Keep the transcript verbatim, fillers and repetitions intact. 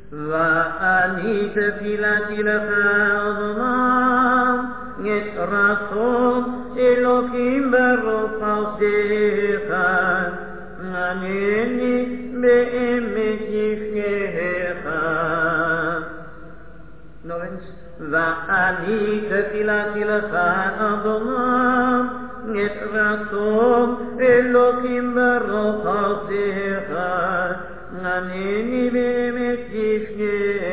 ואני תפילתי לך אדוני את רצון אלוקים ברוך חסדך ענני באמת יפקך ואני תפילתי לך אדוני את רצון אלוקים ברוך חסדך ענני באמת יפקך